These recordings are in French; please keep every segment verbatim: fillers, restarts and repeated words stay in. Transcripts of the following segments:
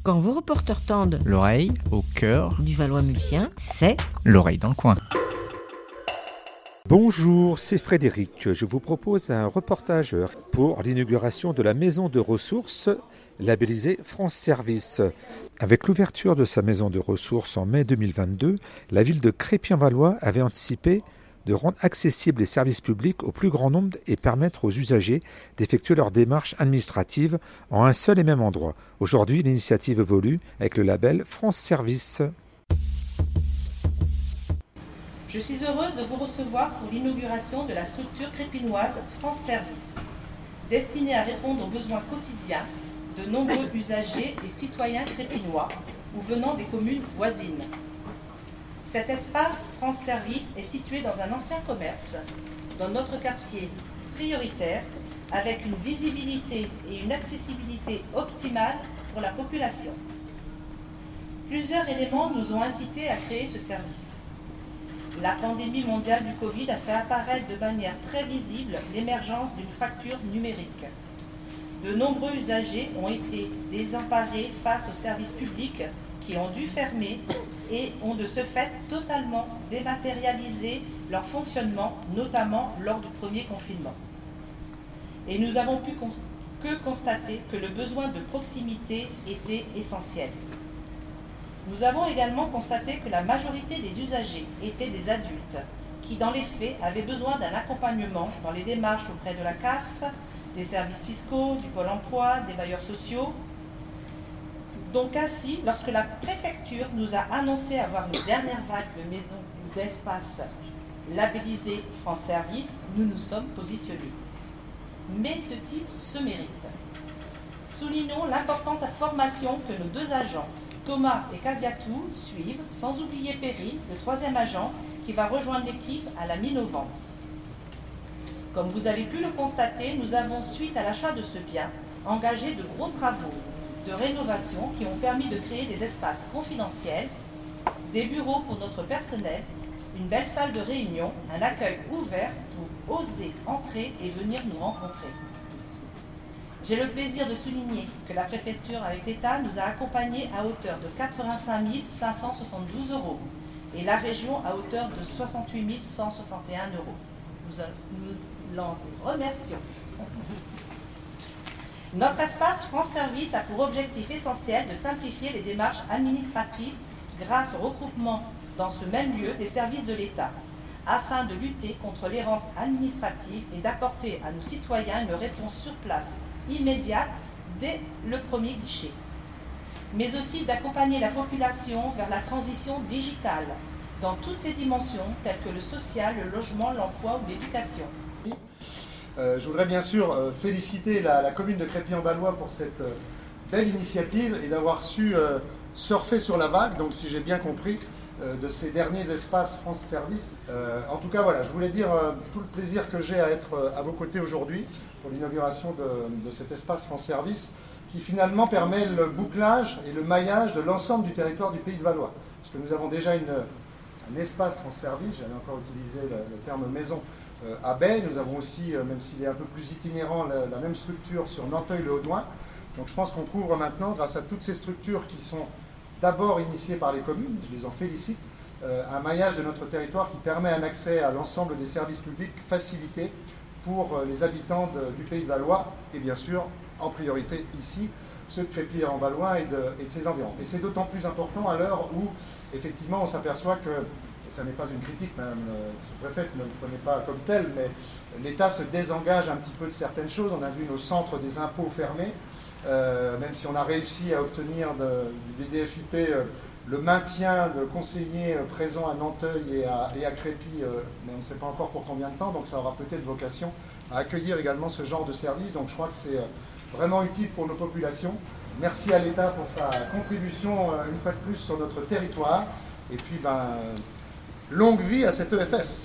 Quand vos reporters tendent l'oreille au cœur du Valois-Mulsien, c'est l'oreille dans le coin. Bonjour, c'est Frédéric. Je vous propose un reportage pour l'inauguration de la maison de ressources labellisée France Service. Avec l'ouverture de sa maison de ressources en mai deux mille vingt-deux, la ville de Crépy-en-Valois avait anticipé de rendre accessibles les services publics au plus grand nombre et permettre aux usagers d'effectuer leurs démarches administratives en un seul et même endroit. Aujourd'hui, l'initiative évolue avec le label France Service. Je suis heureuse de vous recevoir pour l'inauguration de la structure crépinoise France Service, destinée à répondre aux besoins quotidiens de nombreux usagers et citoyens crépinois ou venant des communes voisines. Cet espace France Service est situé dans un ancien commerce, dans notre quartier prioritaire, avec une visibilité et une accessibilité optimale pour la population. Plusieurs éléments nous ont incités à créer ce service. La pandémie mondiale du Covid a fait apparaître de manière très visible l'émergence d'une fracture numérique. De nombreux usagers ont été désemparés face aux services publics qui ont dû fermer et ont de ce fait totalement dématérialisé leur fonctionnement, notamment lors du premier confinement. Et nous avons pu cons- que constater que le besoin de proximité était essentiel. Nous avons également constaté que la majorité des usagers étaient des adultes qui, dans les faits, avaient besoin d'un accompagnement dans les démarches auprès de la C A F, des services fiscaux, du Pôle emploi, des bailleurs sociaux. Donc ainsi, lorsque la préfecture nous a annoncé avoir une dernière vague de maisons ou d'espaces labellisés France Service, nous nous sommes positionnés. Mais ce titre se mérite. Soulignons l'importante formation que nos deux agents, Thomas et Kadiatou, suivent, sans oublier Perry, le troisième agent, qui va rejoindre l'équipe à la mi-novembre. Comme vous avez pu le constater, nous avons, suite à l'achat de ce bien, engagé de gros travaux de rénovation qui ont permis de créer des espaces confidentiels, des bureaux pour notre personnel, une belle salle de réunion, un accueil ouvert pour oser entrer et venir nous rencontrer. J'ai le plaisir de souligner que la préfecture avec l'État nous a accompagnés à hauteur de quatre-vingt-cinq mille cinq cent soixante-douze euros et la région à hauteur de soixante-huit mille cent soixante et un euros. Nous, nous l'en remercions. Notre espace France Service a pour objectif essentiel de simplifier les démarches administratives grâce au regroupement dans ce même lieu des services de l'État, afin de lutter contre l'errance administrative et d'apporter à nos citoyens une réponse sur place immédiate dès le premier guichet, mais aussi d'accompagner la population vers la transition digitale dans toutes ses dimensions telles que le social, le logement, l'emploi ou l'éducation. Euh, je voudrais bien sûr euh, féliciter la, la commune de Crépy-en-Valois pour cette euh, belle initiative et d'avoir su euh, surfer sur la vague, donc si j'ai bien compris, euh, de ces derniers espaces France Service. Euh, en tout cas, voilà, je voulais dire euh, tout le plaisir que j'ai à être euh, à vos côtés aujourd'hui pour l'inauguration de, de cet espace France Service qui finalement permet le bouclage et le maillage de l'ensemble du territoire du Pays de Valois. Parce que nous avons déjà une, un espace France Service, j'allais encore utiliser le, le terme maison, Euh, à Baie. Nous avons aussi, euh, même s'il est un peu plus itinérant, la, la même structure sur Nanteuil-le-Haudouin. Donc je pense qu'on couvre maintenant, grâce à toutes ces structures qui sont d'abord initiées par les communes, je les en félicite, euh, un maillage de notre territoire qui permet un accès à l'ensemble des services publics facilité pour euh, les habitants de, du Pays de Valois et bien sûr, en priorité ici, ceux de Crépy-en-Valois et de, et de ses environs. Et c'est d'autant plus important à l'heure où, effectivement, on s'aperçoit que ça n'est pas une critique, Madame la sous-préfète, ne le prenez pas comme tel, mais l'État se désengage un petit peu de certaines choses. On a vu nos centres des impôts fermés, euh, même si on a réussi à obtenir de, du D D F I P euh, le maintien de conseillers euh, présents à Nanteuil et à, et à Crépy, euh, mais on ne sait pas encore pour combien de temps, donc ça aura peut-être vocation à accueillir également ce genre de service. Donc je crois que c'est euh, vraiment utile pour nos populations. Merci à l'État pour sa contribution, euh, une fois de plus, sur notre territoire. Et puis, ben... longue vie à cette E F S.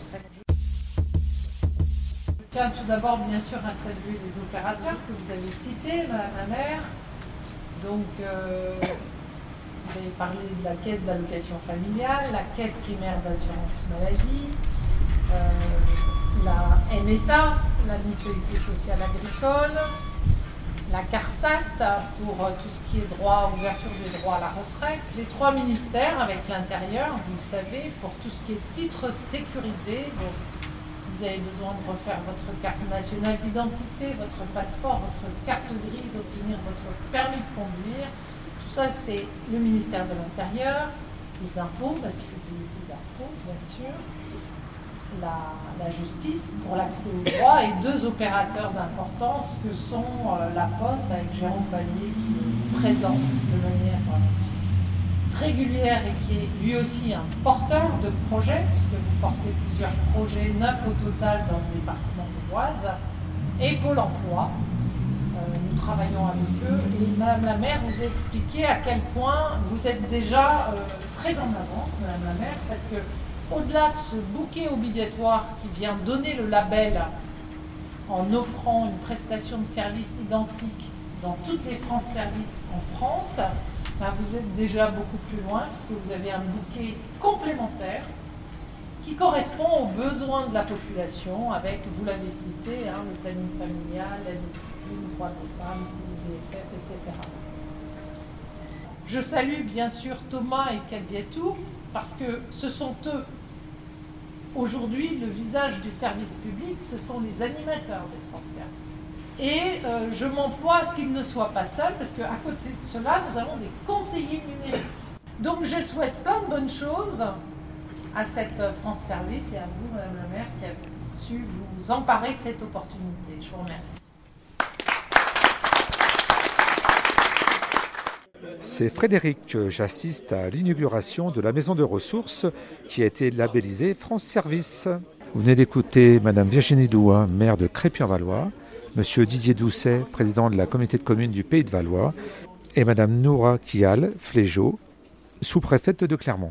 Je tiens tout d'abord bien sûr à saluer les opérateurs que vous avez cités, Madame la maire. Donc, euh, vous avez parlé de la caisse d'allocation familiale, la caisse primaire d'assurance maladie, euh, la M S A, la mutualité sociale agricole, la CARSAT pour tout ce qui est droit, ouverture des droits à la retraite, les trois ministères avec l'intérieur, vous le savez, pour tout ce qui est titre sécurisé. Donc, vous avez besoin de refaire votre carte nationale d'identité, votre passeport, votre carte grise, d'obtenir votre permis de conduire. Tout ça, c'est le ministère de l'Intérieur, les impôts, parce qu'il faut payer ses impôts, bien sûr, la, la justice pour l'accès aux droits et deux opérateurs d'importance que sont euh, la Poste avec Jérôme Pallier qui est présent de manière euh, régulière et qui est lui aussi un porteur de projets, puisque vous portez plusieurs projets, neuf au total dans le département de l'Oise, et Pôle emploi. Euh, nous travaillons avec eux et Madame la maire vous a expliqué à quel point vous êtes déjà euh, très en avance, Madame la maire, parce que au-delà de ce bouquet obligatoire qui vient donner le label en offrant une prestation de service identique dans toutes les France Services en France, ben vous êtes déjà beaucoup plus loin puisque vous avez un bouquet complémentaire qui correspond aux besoins de la population avec, vous l'avez cité, hein, le planning familial, l'aide aux victimes, droits des femmes, C I V F F, et cetera. Je salue bien sûr Thomas et Kadiatou parce que ce sont eux, aujourd'hui, le visage du service public, ce sont les animateurs des France Services. Et euh, je m'emploie à ce qu'ils ne soient pas seuls, parce qu'à côté de cela, nous avons des conseillers numériques. Donc je souhaite plein de bonnes choses à cette France Service et à vous, Madame la maire, qui avez su vous emparer de cette opportunité. Je vous remercie. C'est Frédéric, j'assiste à l'inauguration de la maison de ressources qui a été labellisée France Service. Vous venez d'écouter Madame Virginie Douin, maire de Crépy-en-Valois, Monsieur Didier Doucet, président de la communauté de communes du Pays de Valois, et Madame Noura Kial Flégeau, sous-préfète de Clermont.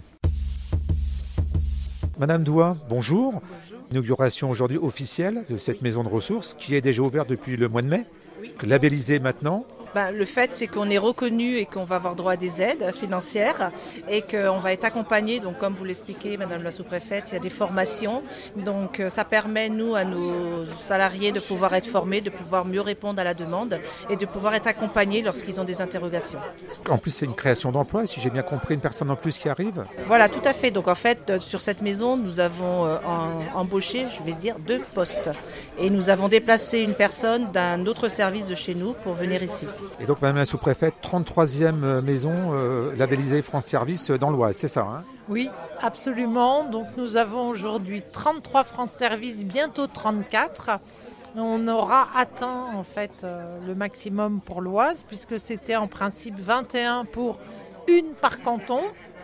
Madame Douin, bonjour. bonjour. Inauguration aujourd'hui officielle de cette maison de ressources qui est déjà ouverte depuis le mois de mai, oui. Labellisée maintenant. Ben, le fait, c'est qu'on est reconnu et qu'on va avoir droit à des aides financières et qu'on va être accompagné. Donc, comme vous l'expliquez, Madame la sous-préfète, il y a des formations. Donc, ça permet, nous, à nos salariés de pouvoir être formés, de pouvoir mieux répondre à la demande et de pouvoir être accompagnés lorsqu'ils ont des interrogations. En plus, c'est une création d'emploi, si j'ai bien compris, une personne en plus qui arrive. Voilà, tout à fait. Donc, en fait, sur cette maison, nous avons euh, en, embauché, je vais dire, deux postes. Et nous avons déplacé une personne d'un autre service de chez nous pour venir ici. Et donc, Madame la sous-préfète, trente-troisième maison euh, labellisée France Service dans l'Oise, c'est ça, hein? Oui, absolument. Donc, nous avons aujourd'hui trente-trois France Service, bientôt trente-quatre. On aura atteint, en fait, euh, le maximum pour l'Oise, puisque c'était en principe vingt et un pour une par canton.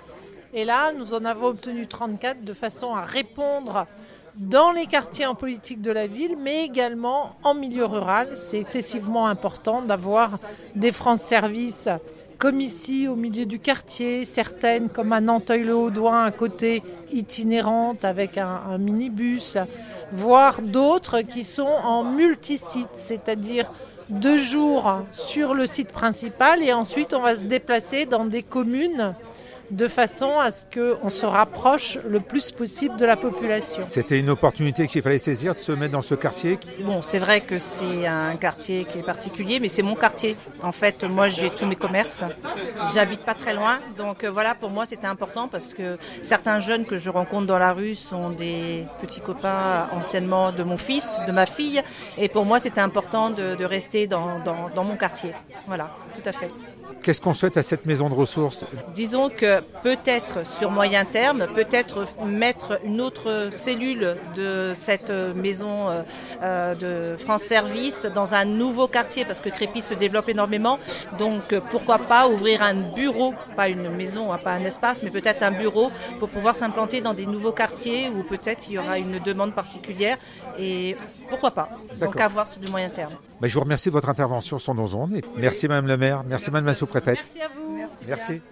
Et là, nous en avons obtenu trente-quatre de façon à répondre dans les quartiers en politique de la ville, mais également en milieu rural. C'est excessivement important d'avoir des France Service comme ici, au milieu du quartier, certaines comme à Nanteuil-le-Haudouin, à côté, itinérantes avec un, un minibus, voire d'autres qui sont en multisite, c'est-à-dire deux jours sur le site principal et ensuite on va se déplacer dans des communes de façon à ce qu'on se rapproche le plus possible de la population. C'était une opportunité qu'il fallait saisir, de se mettre dans ce quartier. Bon, c'est vrai que c'est un quartier qui est particulier, mais c'est mon quartier. En fait, moi, j'ai tous mes commerces. J'habite pas très loin. Donc voilà, pour moi, c'était important parce que certains jeunes que je rencontre dans la rue sont des petits copains anciennement de mon fils, de ma fille. Et pour moi, c'était important de, de rester dans, dans, dans mon quartier. Voilà, tout à fait. Qu'est-ce qu'on souhaite à cette maison de ressources ? Disons que peut-être sur moyen terme, peut-être mettre une autre cellule de cette maison euh, de France Service dans un nouveau quartier parce que Crépy se développe énormément. Donc pourquoi pas ouvrir un bureau, pas une maison, pas un espace, mais peut-être un bureau pour pouvoir s'implanter dans des nouveaux quartiers où peut-être il y aura une demande particulière et pourquoi pas. D'accord. Donc à voir sur du moyen terme. Bah, je vous remercie de votre intervention sur nos ondes. Et merci Madame la maire, merci, merci Madame la sous-préfète. Merci à vous. Merci. merci.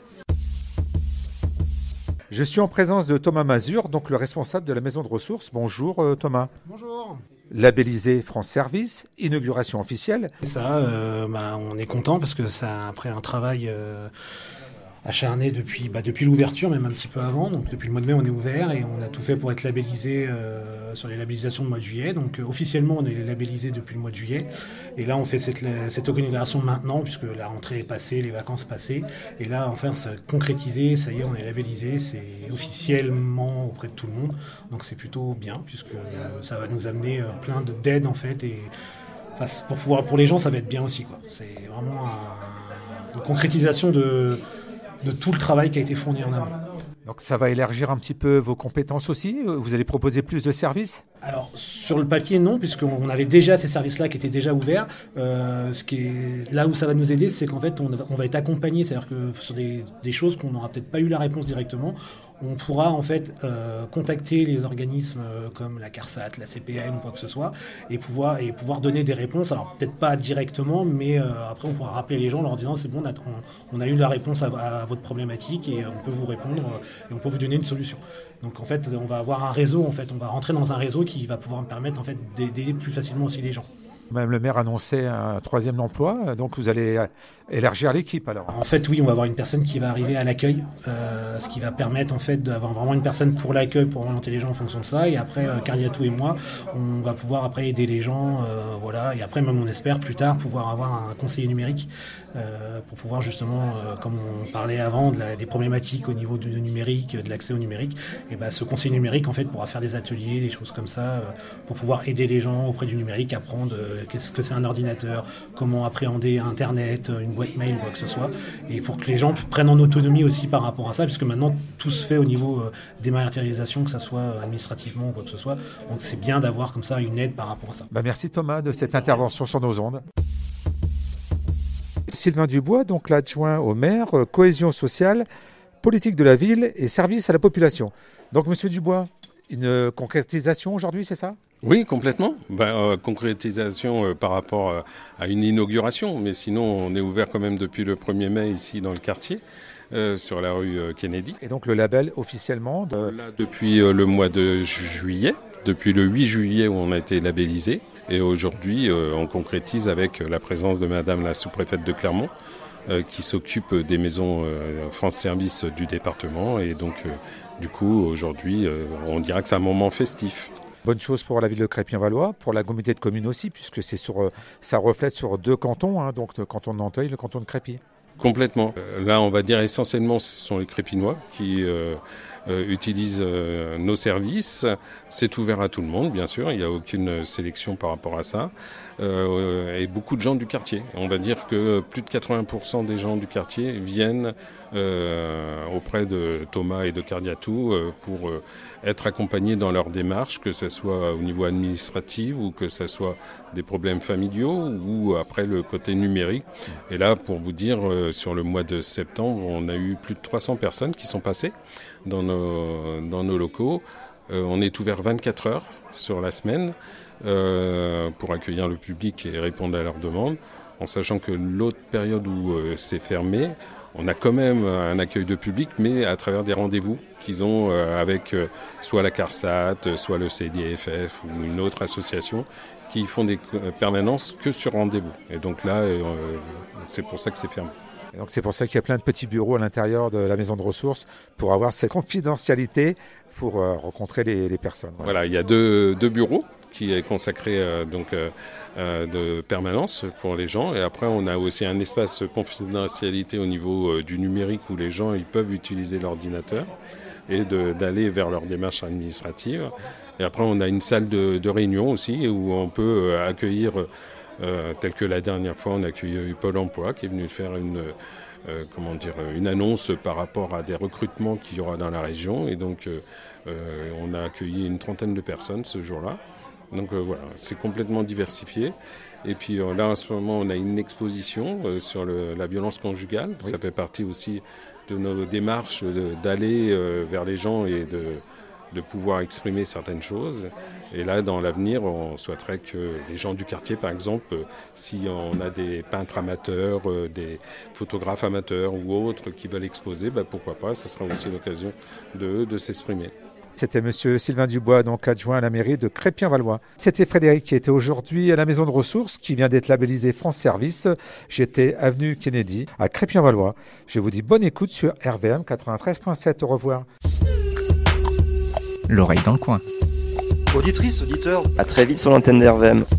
Je suis en présence de Thomas Mazur, donc le responsable de la maison de ressources. Bonjour euh, Thomas. Bonjour. Labellisé France Service, inauguration officielle. Ça, euh, bah, on est content parce que ça après un travail euh, acharné depuis, bah, depuis l'ouverture, même un petit peu avant. Donc depuis le mois de mai, on est ouvert et on a tout fait pour être labellisé euh, sur les labellisations de mois de juillet. Donc euh, officiellement, on est labellisé depuis le mois de juillet. Et là, on fait cette, cette inauguration maintenant, puisque la rentrée est passée, les vacances passées. Et là, enfin, c'est concrétisé, ça y est, on est labellisé, c'est officiellement auprès de tout le monde. Donc c'est plutôt bien, puisque euh, ça va nous amener euh, plein d'aides en fait. Et enfin, pour, pouvoir, pour les gens, ça va être bien aussi, quoi. C'est vraiment un, une concrétisation de... de tout le travail qui a été fourni en amont. Donc ça va élargir un petit peu vos compétences aussi? Vous allez proposer plus de services? Alors sur le papier non, puisqu'on avait déjà ces services-là qui étaient déjà ouverts. Euh, ce qui est là où ça va nous aider, c'est qu'en fait on, on va être accompagné, c'est-à-dire que sur des, des choses qu'on n'aura peut-être pas eu la réponse directement, on pourra en fait euh, contacter les organismes euh, comme la CARSAT, la C P M ou quoi que ce soit, et pouvoir et pouvoir donner des réponses. Alors peut-être pas directement, mais euh, après on pourra rappeler les gens en leur disant c'est bon, on a, on, on a eu la réponse à, à votre problématique et on peut vous répondre et on peut vous donner une solution. Donc en fait on va avoir un réseau, en fait on va rentrer dans un réseau qui va pouvoir me permettre en fait d'aider plus facilement aussi les gens. Même le maire annonçait un troisième emploi, donc vous allez élargir l'équipe alors. En fait, oui, on va avoir une personne qui va arriver à l'accueil, euh, ce qui va permettre en fait d'avoir vraiment une personne pour l'accueil, pour orienter les gens en fonction de ça. Et après, euh, Cardiatou et moi, on va pouvoir après aider les gens, euh, voilà. Et après, même on espère plus tard pouvoir avoir un conseiller numérique euh, pour pouvoir justement, euh, comme on parlait avant, de la, des problématiques au niveau du numérique, de l'accès au numérique. Et ben, ce conseiller numérique en fait pourra faire des ateliers, des choses comme ça, euh, pour pouvoir aider les gens auprès du numérique, apprendre euh, qu'est-ce que c'est un ordinateur, comment appréhender Internet, une boîte mail, quoi que ce soit, et pour que les gens prennent en autonomie aussi par rapport à ça, puisque maintenant tout se fait au niveau euh, dématérialisation, que ce soit administrativement ou quoi que ce soit. Donc c'est bien d'avoir comme ça une aide par rapport à ça. Bah merci Thomas de cette intervention sur nos ondes. Sylvain Dubois, donc l'adjoint au maire, euh, cohésion sociale, politique de la ville et service à la population. Donc Monsieur Dubois, une concrétisation aujourd'hui, c'est ça ? Oui, complètement. Ben, euh, concrétisation euh, par rapport euh, à une inauguration, mais sinon on est ouvert quand même depuis le premier mai ici dans le quartier, euh, sur la rue euh, Kennedy. Et donc le label officiellement de... Là, depuis euh, le mois de ju- juillet, depuis le huit juillet où on a été labellisé, et aujourd'hui euh, on concrétise avec la présence de Madame la sous-préfète de Clermont, euh, qui s'occupe des maisons euh, France Service du département, et donc euh, du coup aujourd'hui euh, on dira que c'est un moment festif. Bonne chose pour la ville de Crépy-en-Valois, pour la communauté de communes aussi, puisque c'est sur, ça reflète sur deux cantons, hein, donc le canton de Nanteuil et le canton de Crépy. Complètement. Euh, là, on va dire essentiellement, ce sont les Crépinois qui euh, euh, utilisent euh, nos services. C'est ouvert à tout le monde, bien sûr. Il n'y a aucune sélection par rapport à ça. Euh, et beaucoup de gens du quartier. On va dire que plus de quatre-vingts pour cent des gens du quartier viennent euh, auprès de Thomas et de Cardiatou euh, pour euh, être accompagnés dans leur démarche, que ce soit au niveau administratif ou que ce soit des problèmes familiaux ou après le côté numérique. Et là, pour vous dire, euh, sur le mois de septembre, on a eu plus de trois cents personnes qui sont passées dans nos, dans nos locaux. Euh, on est ouvert vingt-quatre heures sur la semaine euh, pour accueillir le public et répondre à leurs demandes, en sachant que l'autre période où euh, c'est fermé, on a quand même un accueil de public, mais à travers des rendez-vous qu'ils ont euh, avec euh, soit la CARSAT, soit le C D F F ou une autre association qui font des permanences que sur rendez-vous. Et donc là, euh, c'est pour ça que c'est fermé. Et donc c'est pour ça qu'il y a plein de petits bureaux à l'intérieur de la maison de ressources pour avoir cette confidentialité pour euh, rencontrer les, les personnes. Voilà. Voilà, il y a deux, deux bureaux qui est consacré euh, donc euh, euh, de permanence pour les gens, et après on a aussi un espace confidentialité au niveau euh, du numérique où les gens ils peuvent utiliser l'ordinateur et de, d'aller vers leur démarche administrative. Et après on a une salle de, de réunion aussi où on peut euh, accueillir euh, tel que la dernière fois on a accueilli Pôle emploi qui est venu faire une euh, comment dire une annonce par rapport à des recrutements qu'il y aura dans la région, et donc euh, euh, on a accueilli une trentaine de personnes ce jour-là. Donc euh, voilà, c'est complètement diversifié. Et puis euh, là, en ce moment, on a une exposition euh, sur le, la violence conjugale. Oui. Ça fait partie aussi de nos démarches de, d'aller euh, vers les gens et de, de pouvoir exprimer certaines choses. Et là, dans l'avenir, on souhaiterait que les gens du quartier, par exemple, euh, si on a des peintres amateurs, euh, des photographes amateurs ou autres qui veulent exposer, bah, pourquoi pas, ça sera aussi l'occasion de, de s'exprimer. C'était monsieur Sylvain Dubois, donc adjoint à la mairie de Crépy-en-Valois. C'était Frédéric qui était aujourd'hui à la maison de ressources qui vient d'être labellisée France Service. J'étais avenue Kennedy à Crépy-en-Valois. Je vous dis bonne écoute sur R V M quatre-vingt-treize point sept. Au revoir. L'oreille dans le coin. Auditrice, auditeur, à très vite sur l'antenne d'R V M.